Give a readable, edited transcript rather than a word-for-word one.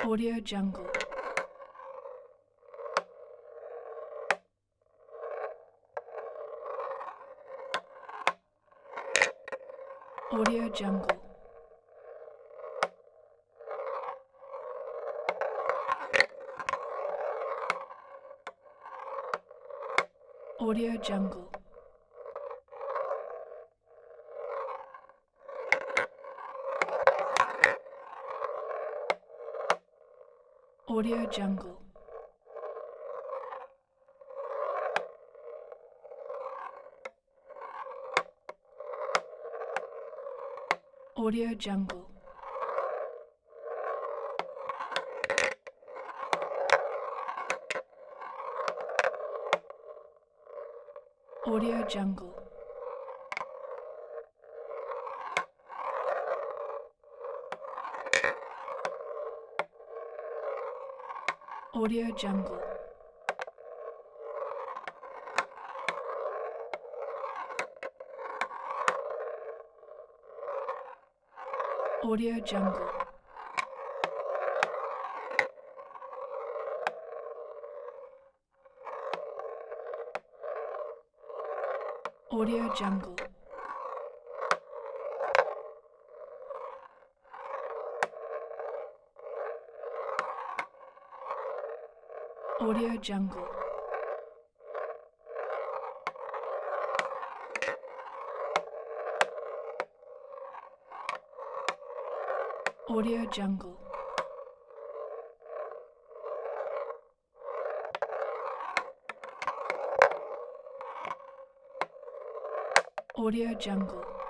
Audio Jungle. Audio Jungle. Audio Jungle. Audio Jungle. Audio Jungle. Audio Jungle. Audio Jungle. Audio Jungle. Audio Jungle. Audio Jungle. Audio Jungle. Audio Jungle.